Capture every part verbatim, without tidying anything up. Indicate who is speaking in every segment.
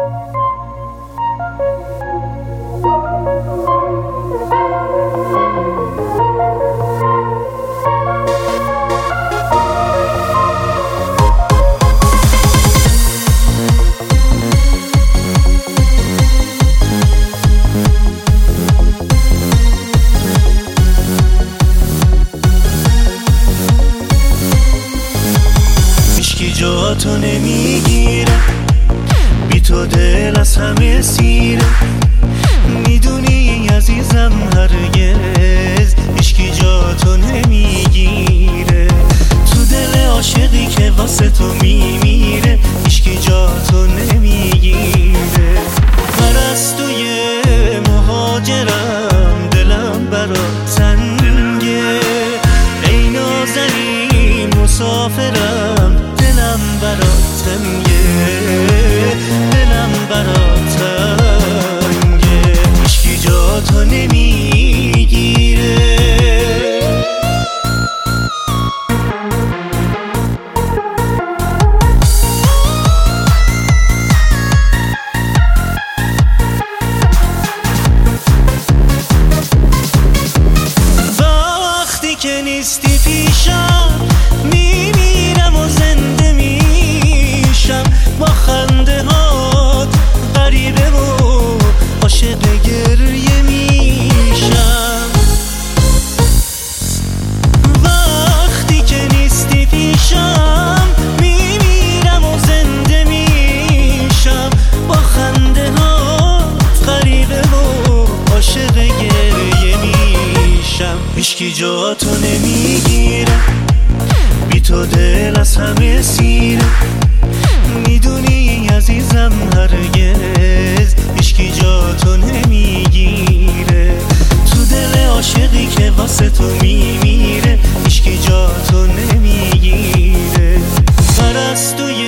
Speaker 1: تو نمیگیره، بی تو دل از همه سیره. میدونی عزیزم هرگز هیچکی جا تو نمیگیره. تو دل عاشقی که واسه تو میمیره هیچکی جا تو نمیگیره. پرستوی مهاجرم، دلم برات تنگه. ای نازنین مسافرم، دلم برات تنگه، دلم برات تنگه. هیچکی جا تو نمیگیره. وقتی که نیستی پیشم میمیرم و زنده میشم. با خنده هات غریبه و عاشق گریه میشم. وقتی که نیستی پیشم میمیرم و زنده میشم. با خنده هات غریبه و عاشق گریه میشم. هیچکی جا تو نمیگیره، بی تو دل از همه سیره. میدونی عزیزم هرگز هیچکی جا تو نمیگیره. تو دل عاشقی که واسه تو میمیره هیچکی جا تو نمیگیره. پرستوی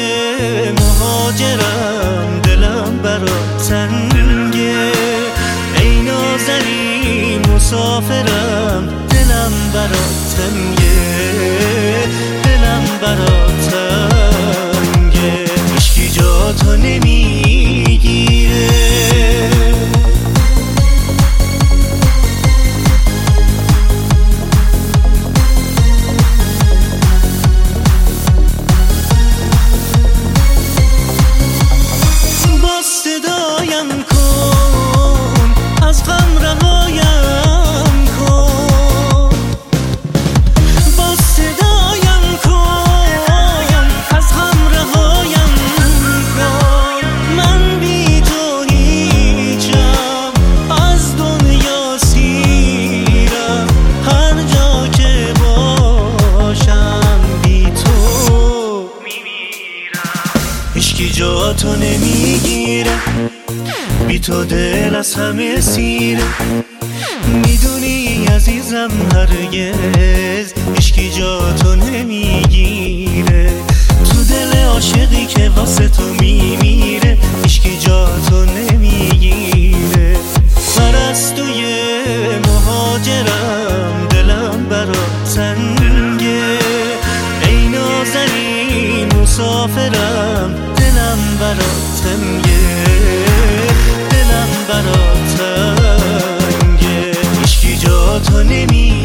Speaker 1: مهاجرم، دلم برات تنگه. ای نازنین مسافرم، دلم برات تنگه، دلم برات تنگه. هیچکی جا تو نمیگیره. با صدایم کن از غم رهایم کن. با صدایم کن از غم رهایم کن. من بی تو هیچم، از دنیا سیرم. هر جا که باشم بی تو میمیرم. هیچکی جا تو نمیگیره، بی تو دل از همه سیره. میدونی عزیزم هرگز هیچکی جا تو نمیگیره. تو دل عاشقی که واسه تو میمیره هیچکی جا تو نمیگیره. پرستوی مهاجرم، دلم برات تنگه. ای نازنین مسافرم، دلم برات تنگه، دلم برات تنگه. هیچکی جا تو نمیگیره.